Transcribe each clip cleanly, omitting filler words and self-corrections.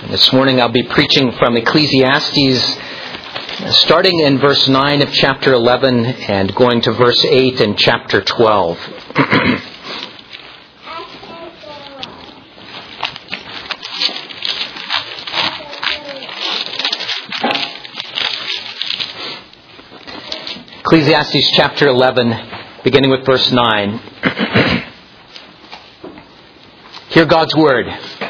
This morning I'll be preaching from Ecclesiastes, starting in verse 9 of chapter 11 and going to verse 8 in chapter 12. Ecclesiastes chapter 11, beginning with verse 9. Hear God's word.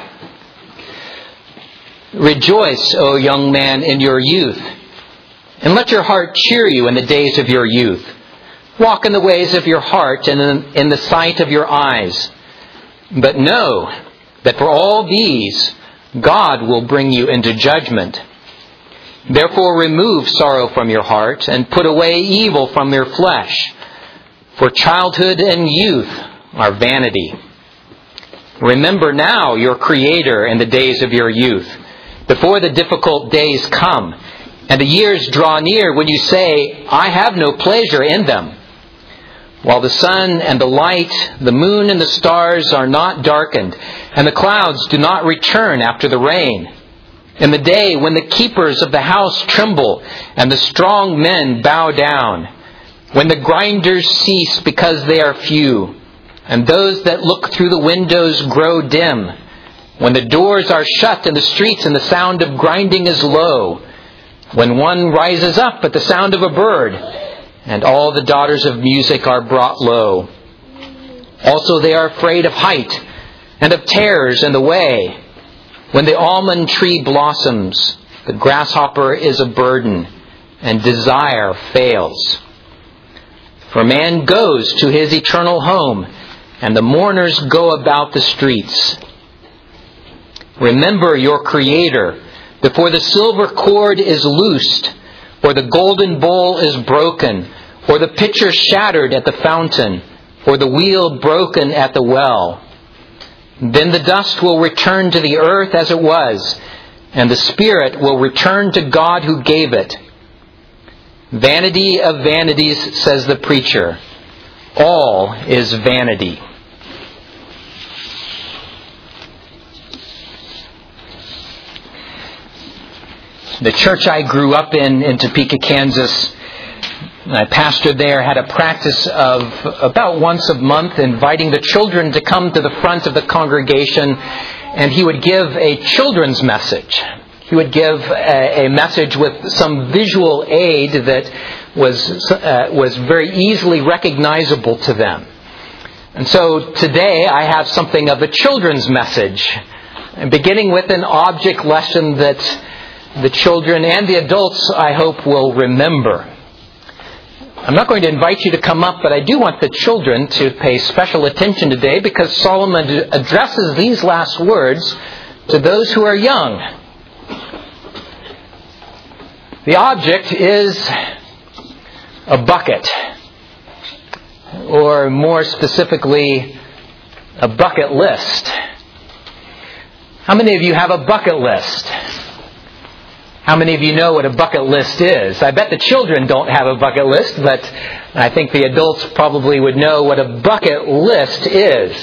Rejoice, O young man, in your youth, and let your heart cheer you in the days of your youth. Walk in the ways of your heart and in the sight of your eyes. But know that for all these, God will bring you into judgment. Therefore remove sorrow from your heart and put away evil from your flesh. For childhood and youth are vanity. Remember now your Creator in the days of your youth, before the difficult days come, and the years draw near when you say, I have no pleasure in them. While the sun and the light, the moon and the stars are not darkened, and the clouds do not return after the rain. In the day when the keepers of the house tremble, and the strong men bow down, when the grinders cease because they are few, and those that look through the windows grow dim, when the doors are shut in the streets and the sound of grinding is low, when one rises up at the sound of a bird, and all the daughters of music are brought low. Also they are afraid of height, and of terrors in the way. When the almond tree blossoms, the grasshopper is a burden, and desire fails. For man goes to his eternal home, and the mourners go about the streets. Remember your Creator before the silver cord is loosed, or the golden bowl is broken, or the pitcher shattered at the fountain, or the wheel broken at the well. Then the dust will return to the earth as it was, and the spirit will return to God who gave it. Vanity of vanities, says the preacher. All is vanity. The church I grew up in Topeka, Kansas, I pastored there, had a practice of about once a month inviting the children to come to the front of the congregation, and he would give a children's message. He would give a message with some visual aid that was very easily recognizable to them. And so today I have something of a children's message, beginning with an object lesson that the children and the adults, I hope, will remember. I'm not going to invite you to come up, but I do want the children to pay special attention today because Solomon addresses these last words to those who are young. The object is a bucket, or more specifically, a bucket list. How many of you have a bucket list? How many of you know what a bucket list is? I bet the children don't have a bucket list, but I think the adults probably would know what a bucket list is.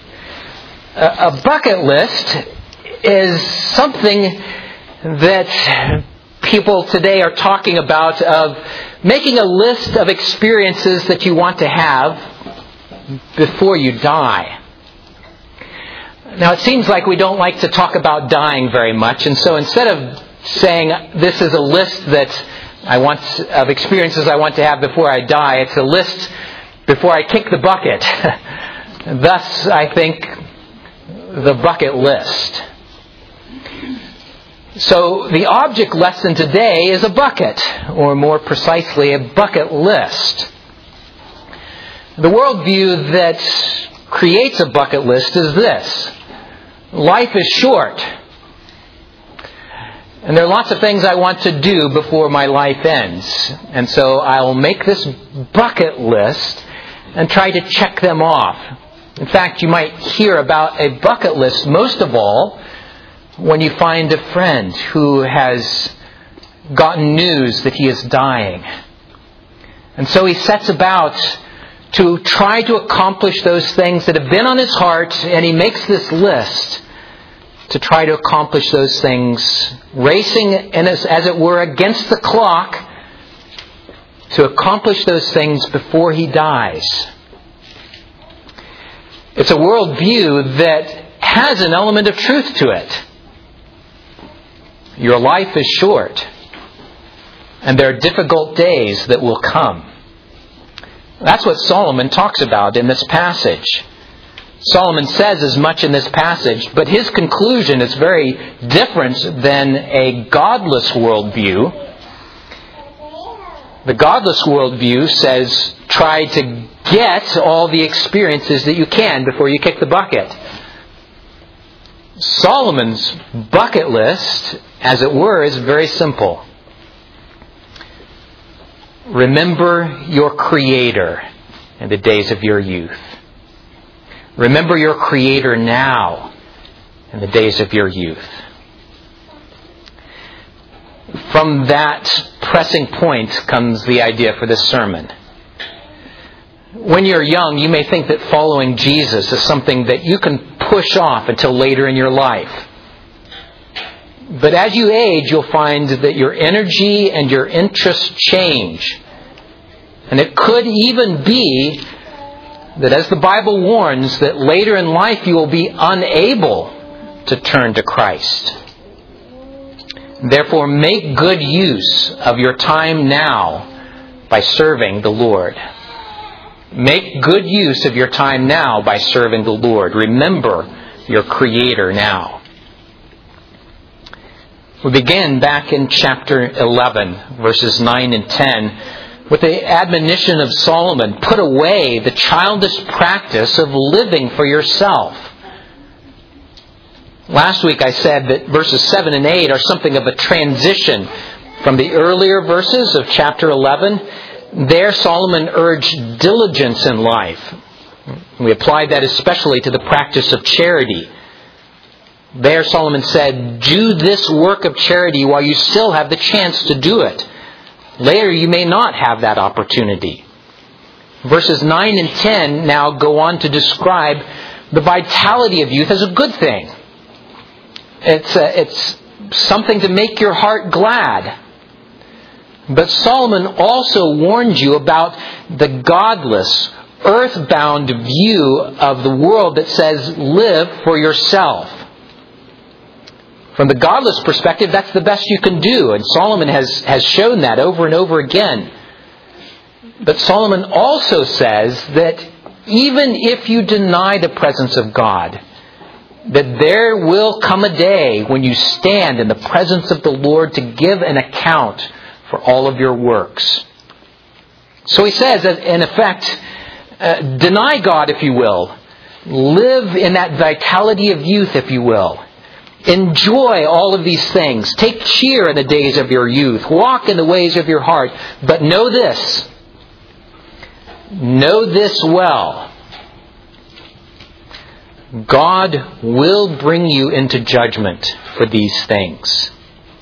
A bucket list is something that people today are talking about, of making a list of experiences that you want to have before you die. Now, it seems like we don't like to talk about dying very much, and so instead of saying this is a list that I want of experiences I want to have before I die, it's a list before I kick the bucket. Thus, I think, the bucket list. So the object lesson today is a bucket, or more precisely, a bucket list. The worldview that creates a bucket list is this: life is short. And there are lots of things I want to do before my life ends. And so I'll make this bucket list and try to check them off. In fact, you might hear about a bucket list most of all when you find a friend who has gotten news that he is dying. And so he sets about to try to accomplish those things that have been on his heart, and he makes this list to try to accomplish those things, racing, as it were, against the clock to accomplish those things before he dies. It's a worldview that has an element of truth to it. Your life is short, and there are difficult days that will come. That's what Solomon talks about in this passage. Solomon says as much in this passage, but his conclusion is very different than a godless worldview. The godless worldview says, try to get all the experiences that you can before you kick the bucket. Solomon's bucket list, as it were, is very simple. Remember your Creator in the days of your youth. Remember your Creator now in the days of your youth. From that pressing point comes the idea for this sermon. When you're young, you may think that following Jesus is something that you can push off until later in your life. But as you age, you'll find that your energy and your interests change. And it could even be that, as the Bible warns, that later in life you will be unable to turn to Christ. Therefore, make good use of your time now by serving the Lord. Make good use of your time now by serving the Lord. Remember your Creator now. We begin back in chapter 11, verses 9 and 10, with the admonition of Solomon, put away the childish practice of living for yourself. Last week I said that verses 7 and 8 are something of a transition from the earlier verses of chapter 11. There Solomon urged diligence in life. We applied that especially to the practice of charity. There Solomon said, do this work of charity while you still have the chance to do it. Later you may not have that opportunity. Verses 9 and 10 now go on to describe the vitality of youth as a good thing. It's something to make your heart glad. But Solomon also warned you about the godless, earthbound view of the world that says, live for yourself. From the godless perspective, that's the best you can do. And Solomon has shown that over and over again. But Solomon also says that even if you deny the presence of God, that there will come a day when you stand in the presence of the Lord to give an account for all of your works. So he says, in effect, deny God, if you will. Live in that vitality of youth, if you will. Enjoy all of these things. Take cheer in the days of your youth. Walk in the ways of your heart. But know this. Know this well. God will bring you into judgment for these things.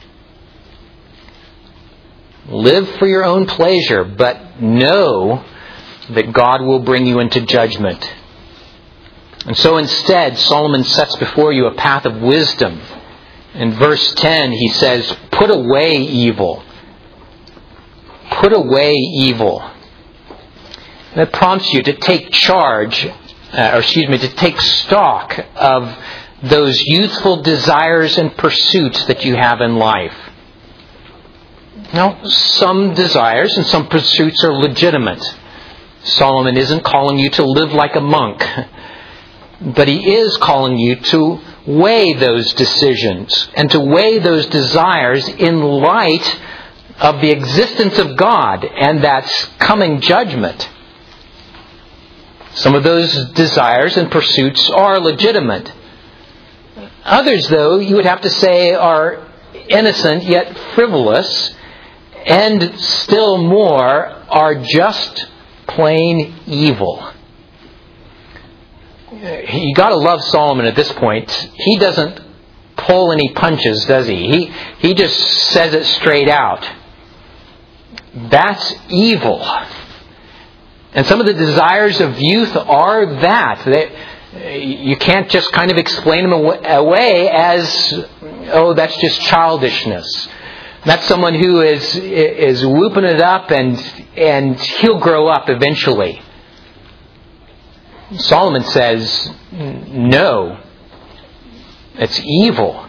Live for your own pleasure, but know that God will bring you into judgment. And so instead, Solomon sets before you a path of wisdom. In verse 10, he says, put away evil. Put away evil. That prompts you to take to take stock of those youthful desires and pursuits that you have in life. Now, some desires and some pursuits are legitimate. Solomon isn't calling you to live like a monk. But he is calling you to weigh those decisions and to weigh those desires in light of the existence of God and that coming judgment. Some of those desires and pursuits are legitimate. Others, though, you would have to say are innocent yet frivolous, and still more are just plain evil. You got to love Solomon at this point. He doesn't pull any punches, does he? He just says it straight out. That's evil. And some of the desires of youth are that. You can't just kind of explain them away as, oh, that's just childishness. That's someone who is whooping it up and he'll grow up eventually. Solomon says, no, it's evil.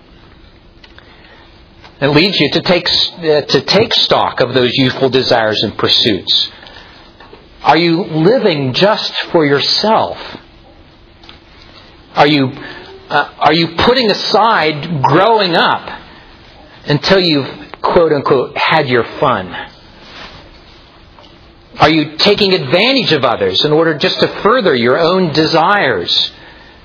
It leads you to take stock of those youthful desires and pursuits. Are you living just for yourself? Are you putting aside growing up until you've, quote unquote, had your fun? Are you taking advantage of others in order just to further your own desires?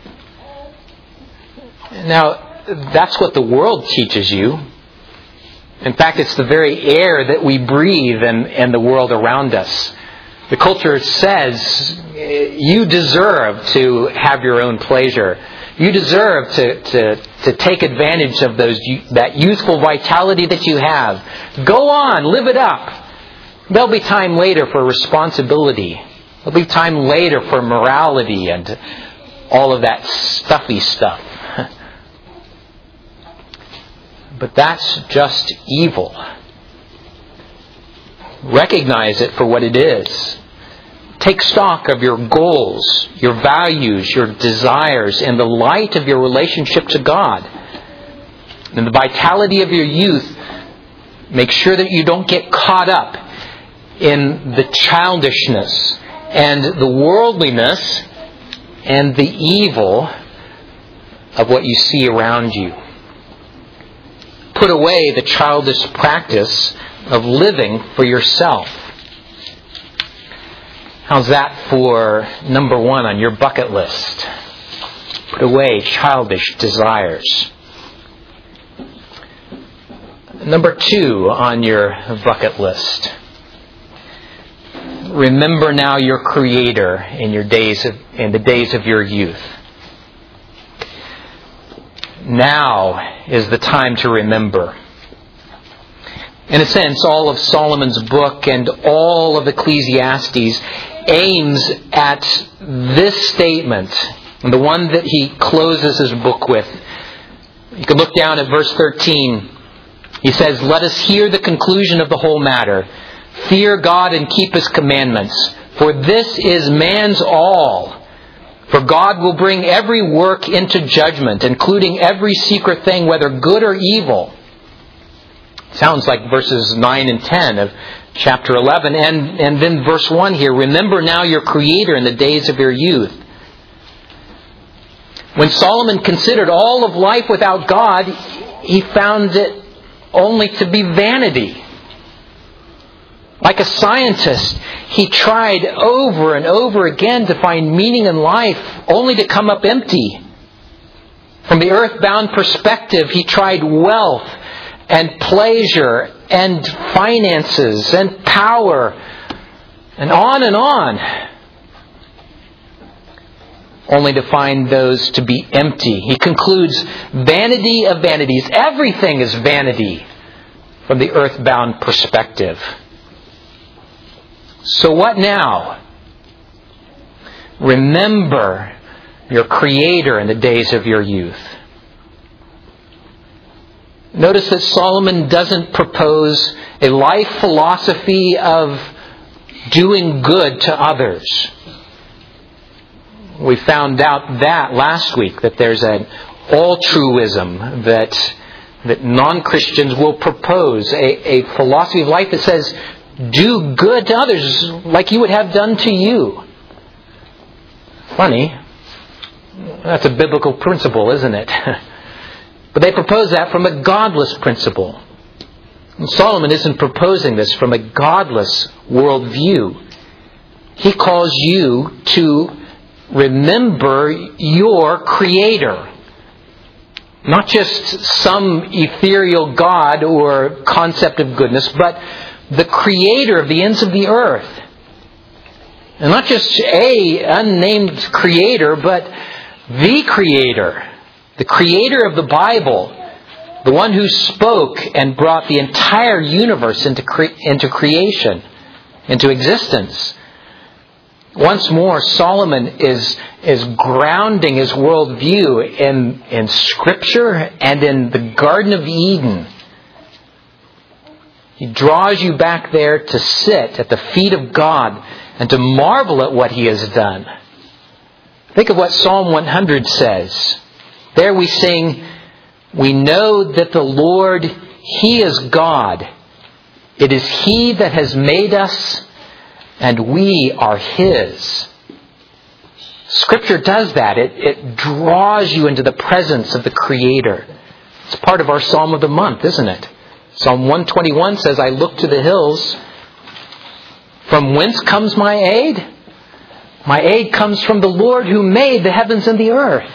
Now, that's what the world teaches you. In fact, it's the very air that we breathe and the world around us. The culture says you deserve to have your own pleasure. You deserve to take advantage of that youthful vitality that you have. Go on, live it up. There'll be time later for responsibility. There'll be time later for morality and all of that stuffy stuff. But that's just evil. Recognize it for what it is. Take stock of your goals, your values, your desires in the light of your relationship to God. In the vitality of your youth, make sure that you don't get caught up in the childishness and the worldliness and the evil of what you see around you. Put away the childish practice of living for yourself. How's that for number 1 on your bucket list? Put away childish desires. Number 2 on your bucket list. Remember now your Creator in the days of your youth. Now is the time to remember. In a sense, all of Solomon's book and all of Ecclesiastes aims at this statement, and the one that he closes his book with. You can look down at verse 13. He says, "Let us hear the conclusion of the whole matter. Fear God and keep His commandments, for this is man's all. For God will bring every work into judgment, including every secret thing, whether good or evil." Sounds like verses 9 and 10 of chapter 11. And then verse 1 here, "Remember now your Creator in the days of your youth." When Solomon considered all of life without God, he found it only to be vanity. Like a scientist, he tried over and over again to find meaning in life, only to come up empty. From the earthbound perspective, he tried wealth and pleasure and finances and power and on, only to find those to be empty. He concludes, vanity of vanities. Everything is vanity from the earthbound perspective. So what now? Remember your Creator in the days of your youth. Notice that Solomon doesn't propose a life philosophy of doing good to others. We found out that last week, that there's an altruism that non-Christians will propose, a philosophy of life that says, do good to others like you would have done to you. Funny. That's a biblical principle, isn't it? But they propose that from a godless principle. And Solomon isn't proposing this from a godless worldview. He calls you to remember your Creator. Not just some ethereal God or concept of goodness, but the Creator of the ends of the earth. And not just a unnamed Creator, but the Creator. The Creator of the Bible. The one who spoke and brought the entire universe into creation, into existence. Once more, Solomon is grounding his worldview in Scripture and in the Garden of Eden. He draws you back there to sit at the feet of God and to marvel at what He has done. Think of what Psalm 100 says. There we sing, "We know that the Lord, He is God. It is He that has made us, and we are His." Scripture does that. It draws you into the presence of the Creator. It's part of our Psalm of the month, isn't it? Psalm 121 says, "I look to the hills. From whence comes my aid? My aid comes from the Lord who made the heavens and the earth."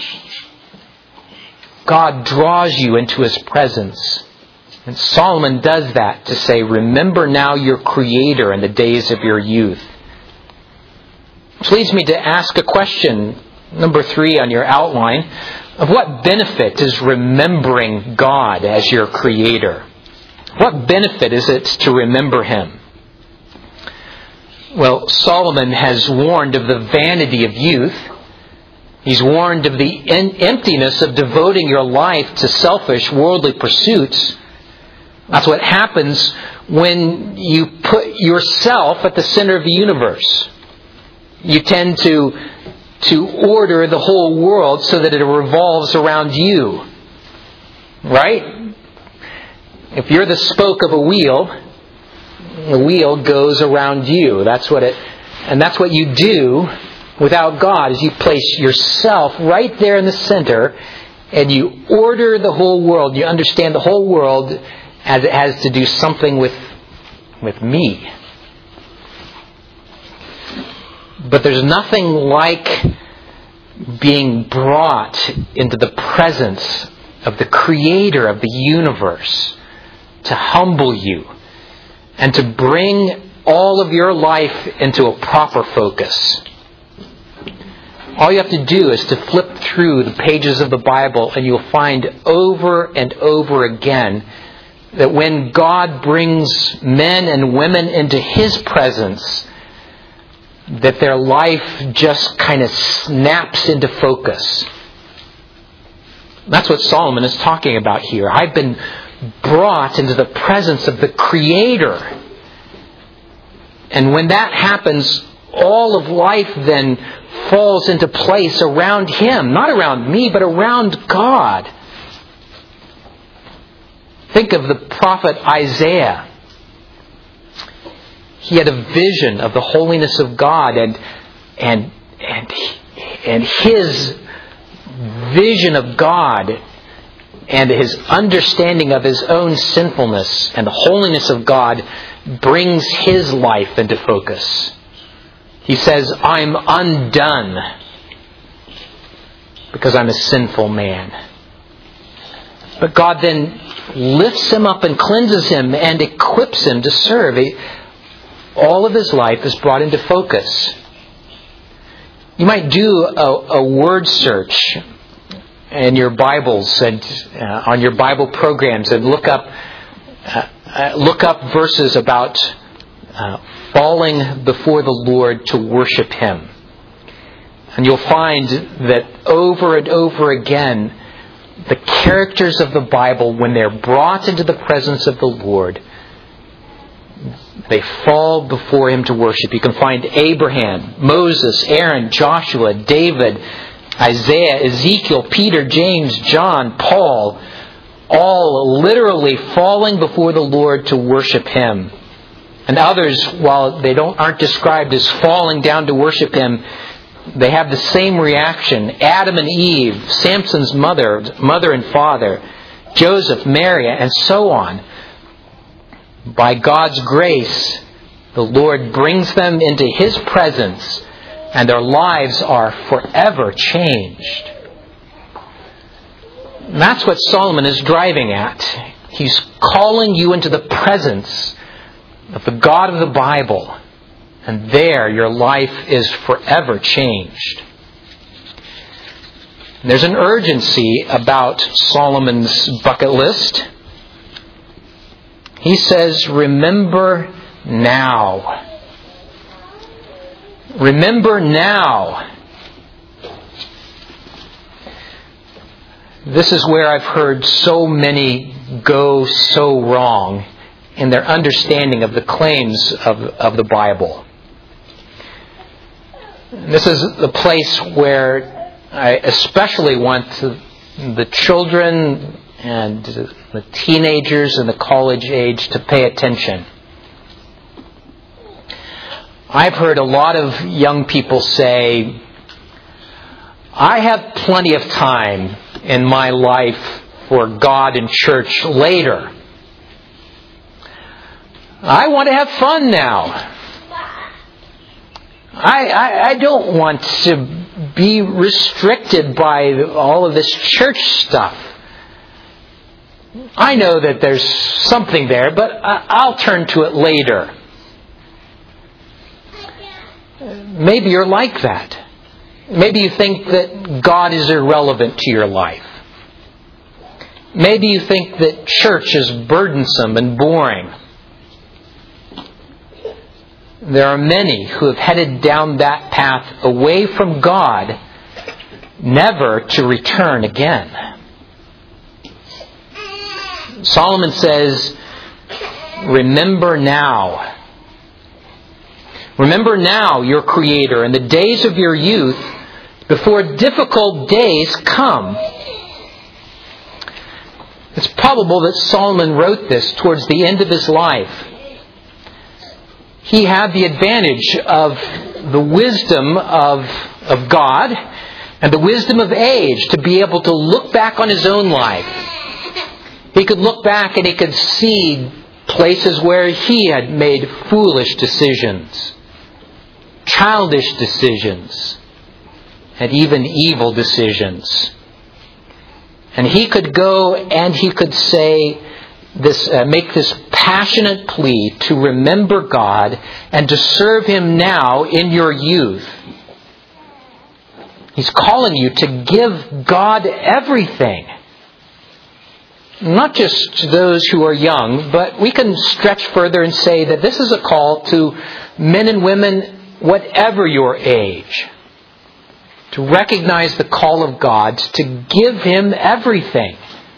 God draws you into His presence. And Solomon does that to say, remember now your Creator in the days of your youth. Which leads me to ask a question, number 3 on your outline, of what benefit is remembering God as your Creator? What benefit is it to remember Him? Well, Solomon has warned of the vanity of youth. He's warned of the emptiness of devoting your life to selfish, worldly pursuits. That's what happens when you put yourself at the center of the universe. You tend to order the whole world so that it revolves around you. Right? If you're the spoke of a wheel, the wheel goes around you. That's what you do without God, is you place yourself right there in the center and you order the whole world. You understand the whole world as it has to do something with me. But there's nothing like being brought into the presence of the Creator of the universe to humble you and to bring all of your life into a proper focus. All you have to do is to flip through the pages of the Bible and you'll find over and over again that when God brings men and women into His presence, that their life just kind of snaps into focus. That's what Solomon is talking about here. I've been brought into the presence of the Creator. And when that happens, all of life then falls into place around Him. Not around me, but around God. Think of the prophet Isaiah. He had a vision of the holiness of God, and his vision of God and his understanding of his own sinfulness and the holiness of God brings his life into focus. He says, "I'm undone because I'm a sinful man." But God then lifts him up and cleanses him and equips him to serve. All of his life is brought into focus. You might do a word search in your Bibles and on your Bible programs and look up verses about falling before the Lord to worship Him. And you'll find that over and over again, the characters of the Bible, when they're brought into the presence of the Lord, they fall before Him to worship. You can find Abraham, Moses, Aaron, Joshua, David, Isaiah, Ezekiel, Peter, James, John, Paul, all literally falling before the Lord to worship Him. And others, while they aren't described as falling down to worship Him, they have the same reaction. Adam and Eve, Samson's mother and father, Joseph, Mary, and so on. By God's grace, the Lord brings them into His presence, and their lives are forever changed. And that's what Solomon is driving at. He's calling you into the presence of the God of the Bible, and there your life is forever changed. And there's an urgency about Solomon's bucket list. He says, remember now. Remember now. This is where I've heard so many go so wrong in their understanding of the claims of the Bible. This is the place where I especially want the children and the teenagers and the college age to pay attention. I've heard a lot of young people say, I have plenty of time in my life for God and church later. I want to have fun now. I don't want to be restricted by all of this church stuff. I know that there's something there, but I'll turn to it later. Maybe you're like that. Maybe you think that God is irrelevant to your life. Maybe you think that church is burdensome and boring. There are many who have headed down that path away from God, never to return again. Solomon says, remember now. Remember now your Creator in the days of your youth, before difficult days come. It's probable that Solomon wrote this towards the end of his life. He had the advantage of the wisdom of God and the wisdom of age to be able to look back on his own life. He could look back and he could see places where he had made foolish decisions, childish decisions, and even evil decisions. And he could go and he could say this, make this passionate plea to remember God and to serve Him now in your youth. He's calling you to give God everything. Not just to those who are young, but we can stretch further and say that this is a call to men and women, whatever your age, to recognize the call of God, to give Him everything.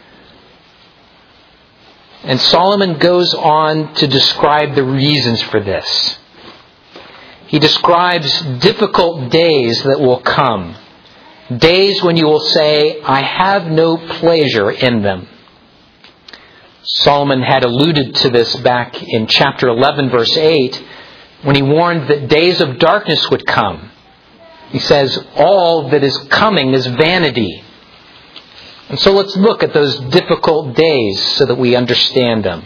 And Solomon goes on to describe the reasons for this. He describes difficult days that will come. Days when you will say, I have no pleasure in them. Solomon had alluded to this back in chapter 11, verse 8, when he warned that days of darkness would come. He says, all that is coming is vanity. And so let's look at those difficult days so that we understand them.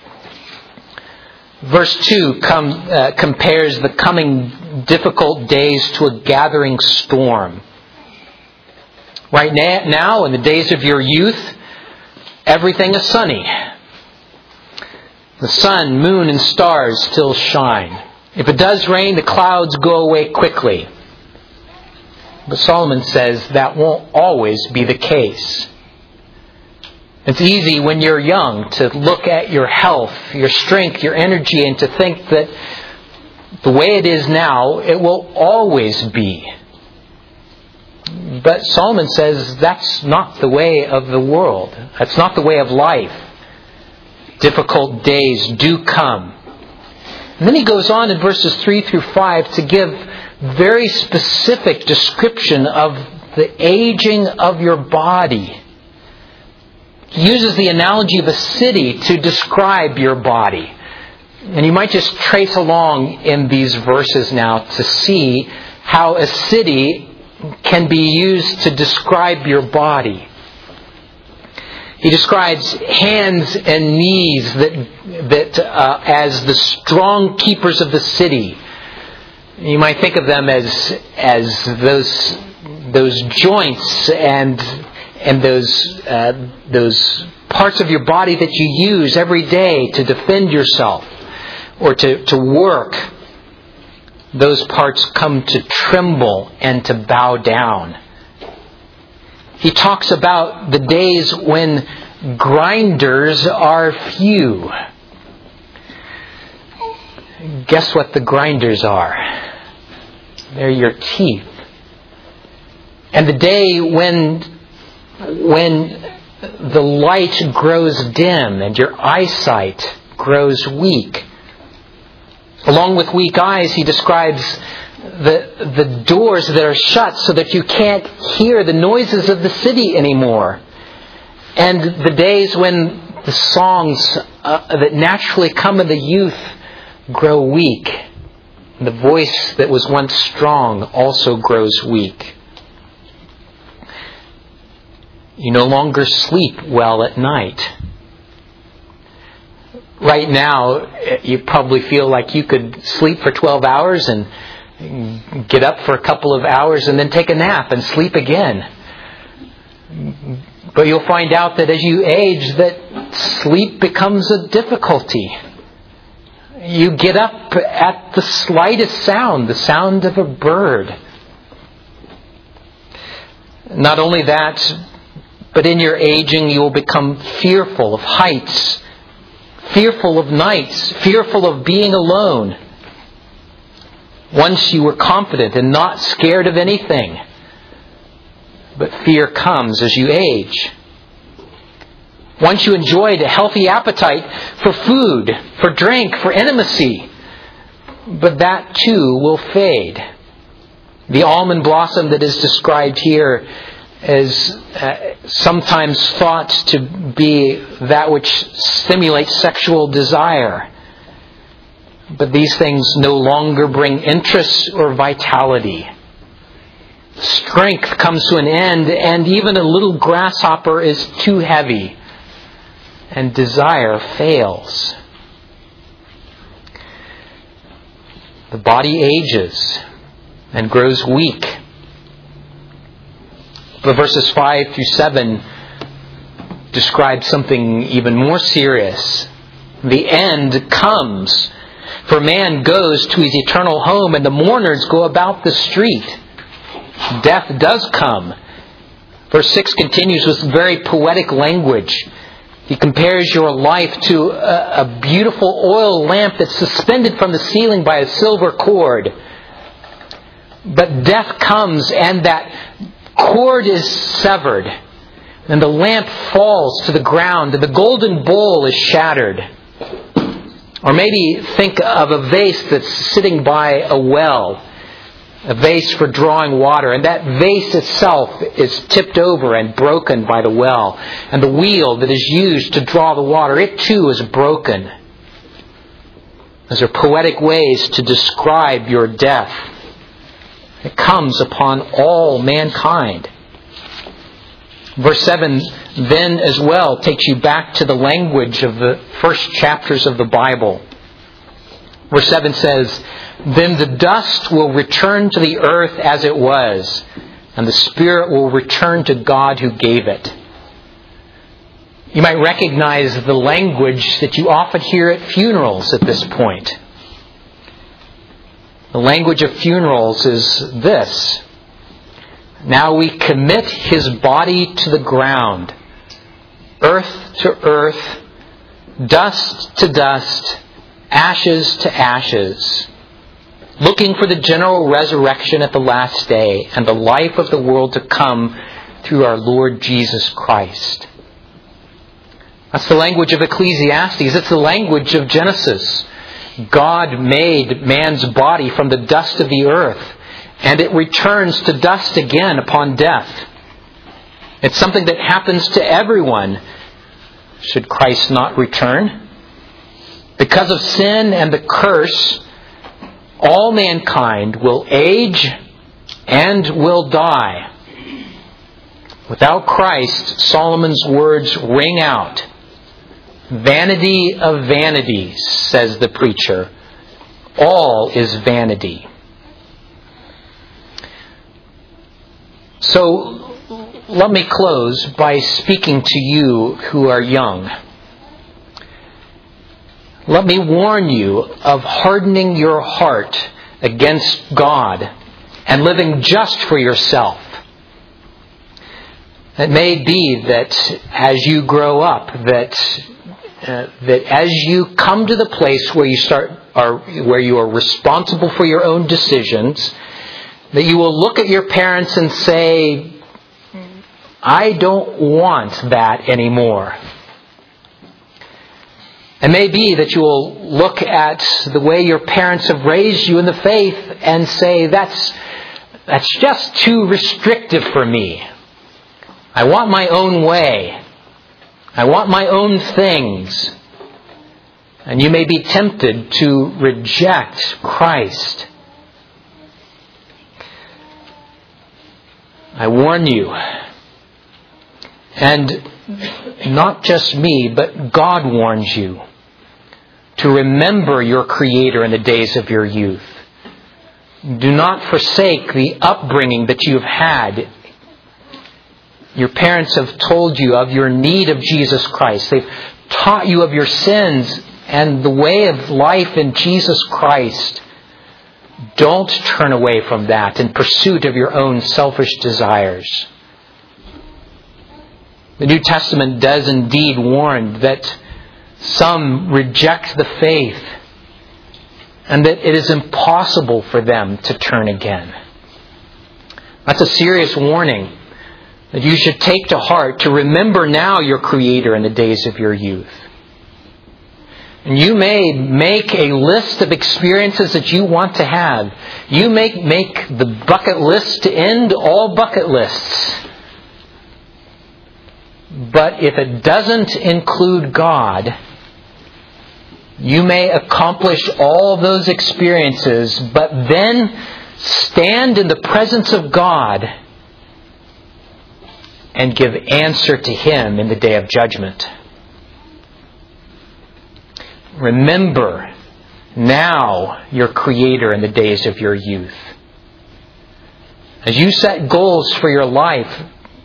Verse 2 compares the coming difficult days to a gathering storm. Right now, in the days of your youth, everything is sunny. The sun, moon, and stars still shine. If it does rain, the clouds go away quickly. But Solomon says that won't always be the case. It's easy when you're young to look at your health, your strength, your energy, and to think that the way it is now, it will always be. But Solomon says that's not the way of the world. That's not the way of life. Difficult days do come. And then he goes on in verses 3 through 5 to give very specific description of the aging of your body. He uses the analogy of a city to describe your body. And you might just trace along in these verses now to see how a city can be used to describe your body. He describes hands and knees that as the strong keepers of the city. You might think of them as those joints and those parts of your body that you use every day to defend yourself or to work. Those parts come to tremble and to bow down. He talks about the days when grinders are few. Guess what the grinders are? They're your teeth. And the day when the light grows dim and your eyesight grows weak. Along with weak eyes, he describes the doors that are shut so that you can't hear the noises of the city anymore. And the days when the songs that naturally come in the youth grow weak. And the voice that was once strong also grows weak. You no longer sleep well at night. Right now, you probably feel like you could sleep for 12 hours and get up for a couple of hours and then take a nap and sleep again. But you'll find out that as you age, that sleep becomes a difficulty. You get up at the slightest sound, the sound of a bird. Not only that, but in your aging, you will become fearful of heights, fearful of nights, fearful of being alone. Once you were confident and not scared of anything. But fear comes as you age. Once you enjoyed a healthy appetite for food, for drink, for intimacy. But that too will fade. The almond blossom that is described here is sometimes thought to be that which stimulates sexual desire. But these things no longer bring interest or vitality. Strength comes to an end, and even a little grasshopper is too heavy, and desire fails. The body ages and grows weak. But verses 5 through 7 describe something even more serious. The end comes. For man goes to his eternal home, and the mourners go about the street. Death does come. Verse 6 continues with very poetic language. He compares your life to a beautiful oil lamp that's suspended from the ceiling by a silver cord. But death comes, and that cord is severed, and the lamp falls to the ground, and the golden bowl is shattered. Or maybe think of a vase that's sitting by a well, a vase for drawing water, and that vase itself is tipped over and broken by the well, and the wheel that is used to draw the water, it too is broken. Those are poetic ways to describe your death. It comes upon all mankind. Verse 7 then as well takes you back to the language of the first chapters of the Bible. Verse 7 says, "Then the dust will return to the earth as it was, and the spirit will return to God who gave it." You might recognize the language that you often hear at funerals at this point. The language of funerals is this: "Now we commit his body to the ground, earth to earth, dust to dust, ashes to ashes, looking for the general resurrection at the last day and the life of the world to come through our Lord Jesus Christ." That's the language of Ecclesiastes. It's the language of Genesis. God made man's body from the dust of the earth, and it returns to dust again upon death. It's something that happens to everyone, should Christ not return. Because of sin and the curse, all mankind will age and will die. Without Christ, Solomon's words ring out. "Vanity of vanities," says the preacher. "All is vanity." So let me close by speaking to you who are young. Let me warn you of hardening your heart against God and living just for yourself. It may be that as you grow up, that as you come to the place where you are responsible for your own decisions, That you will look at your parents and say, I don't want that anymore. It may be that you will look at the way your parents have raised you in the faith and say, that's just too restrictive for me. I want my own way. I want my own things. And you may be tempted to reject Christ. I warn you, and not just me, but God warns you, to remember your Creator in the days of your youth. Do not forsake the upbringing that you've had. Your parents have told you of your need of Jesus Christ. They've taught you of your sins and the way of life in Jesus Christ. Don't turn away from that in pursuit of your own selfish desires. The New Testament does indeed warn that some reject the faith and that it is impossible for them to turn again. That's a serious warning that you should take to heart, to remember now your Creator in the days of your youth. And you may make a list of experiences that you want to have. You may make the bucket list to end all bucket lists. But if it doesn't include God, you may accomplish all those experiences, but then stand in the presence of God and give answer to Him in the day of judgment. Remember now your Creator in the days of your youth. As you set goals for your life,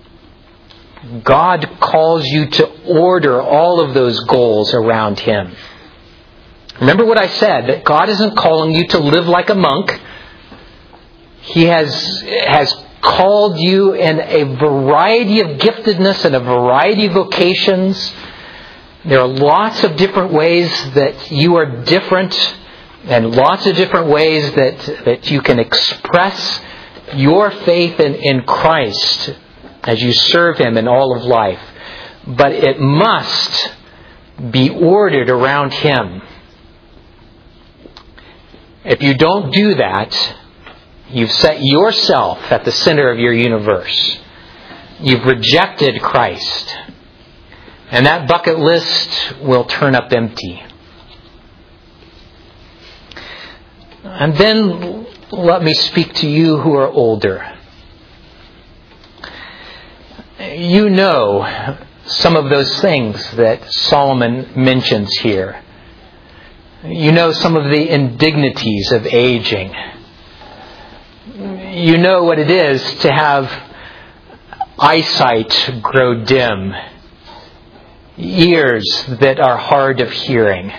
God calls you to order all of those goals around Him. Remember what I said, that God isn't calling you to live like a monk. He has called you in a variety of giftedness and a variety of vocations. There are lots of different ways that you are different and lots of different ways that you can express your faith in Christ as you serve Him in all of life. But it must be ordered around Him. If you don't do that, you've set yourself at the center of your universe. You've rejected Christ. And that bucket list will turn up empty. And then let me speak to you who are older. You know some of those things that Solomon mentions here. You know some of the indignities of aging. You know what it is to have eyesight grow dim, ears that are hard of hearing,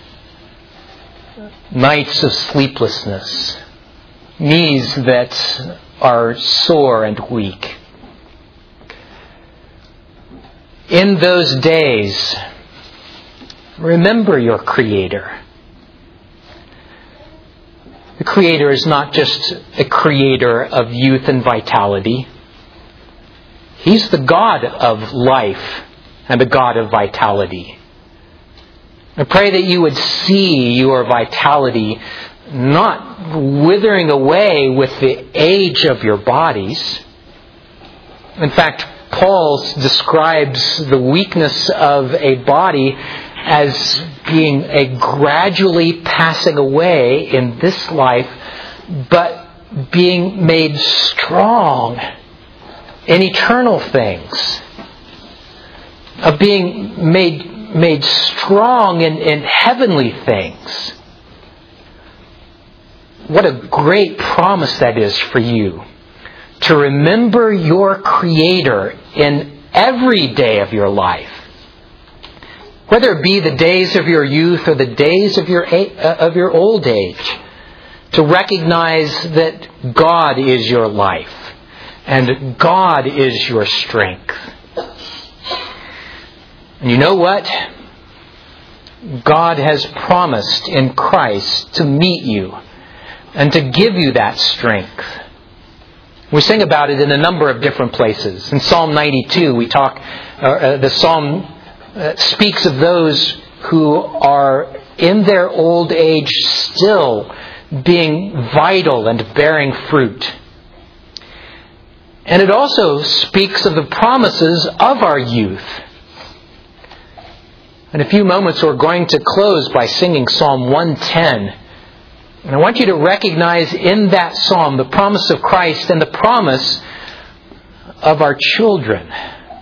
nights of sleeplessness, knees that are sore and weak. In those days, remember your Creator. The Creator is not just a creator of youth and vitality. He's the God of life and the God of vitality. I pray that you would see your vitality not withering away with the age of your bodies. In fact, Paul describes the weakness of a body as being a gradually passing away in this life, but being made strong in eternal things. Of being made strong in heavenly things. What a great promise that is for you. To remember your Creator in every day of your life. Whether it be the days of your youth or the days of your old age. To recognize that God is your life. And God is your strength. And you know what? God has promised in Christ to meet you and to give you that strength We sing about it in a number of different places. In Psalm 92, the psalm speaks of those who are in their old age still being vital and bearing fruit. And it also speaks of the promises of our youth. In a few moments, we're going to close by singing Psalm 110. And I want you to recognize in that psalm the promise of Christ and the promise of our children.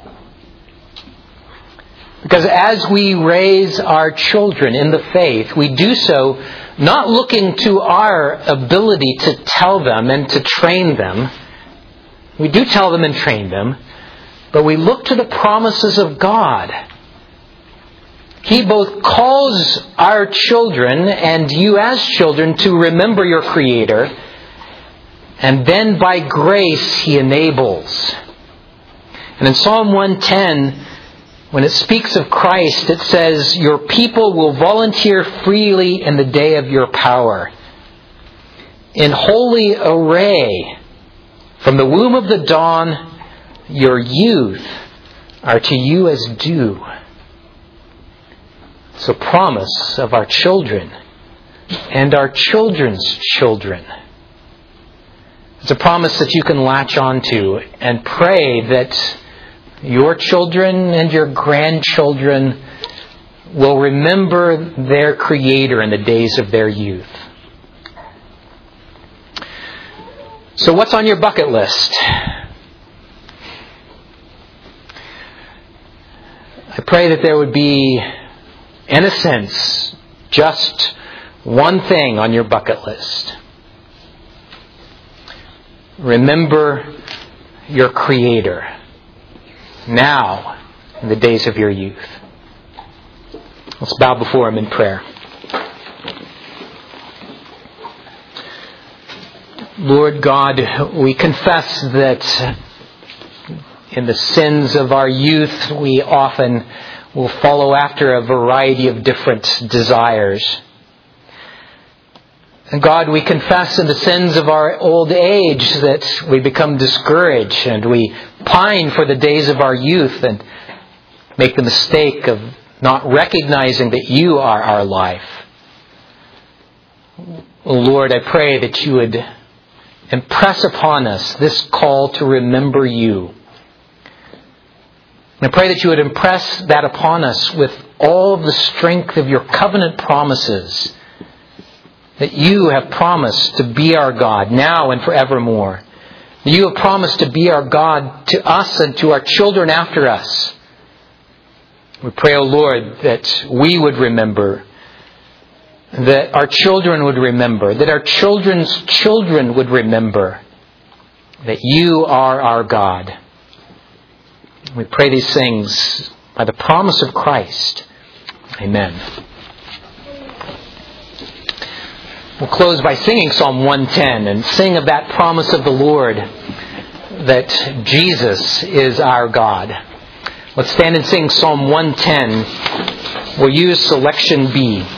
Because as we raise our children in the faith, we do so not looking to our ability to tell them and to train them. We do tell them and train them, but we look to the promises of God. He both calls our children and you as children to remember your Creator, and then by grace He enables. And in Psalm 110, when it speaks of Christ, it says, "Your people will volunteer freely in the day of your power. In holy array, from the womb of the dawn, your youth are to you as dew." It's a promise of our children and our children's children. It's a promise that you can latch onto and pray that your children and your grandchildren will remember their Creator in the days of their youth. So what's on your bucket list? I pray that there would be, in a sense, just one thing on your bucket list. Remember your Creator now in the days of your youth. Let's bow before Him in prayer. Lord God, we confess that in the sins of our youth we often will follow after a variety of different desires. And God, we confess in the sins of our old age that we become discouraged and we pine for the days of our youth and make the mistake of not recognizing that You are our life. Lord, I pray that You would impress upon us this call to remember You. And I pray that You would impress that upon us with all of the strength of Your covenant promises, that You have promised to be our God now and forevermore. That You have promised to be our God to us and to our children after us. We pray, O Lord, that we would remember, that our children would remember, that our children's children would remember that You are our God. We pray these things by the promise of Christ. Amen. We'll close by singing Psalm 110 and sing of that promise of the Lord that Jesus is our God. Let's stand and sing Psalm 110. We'll use selection B.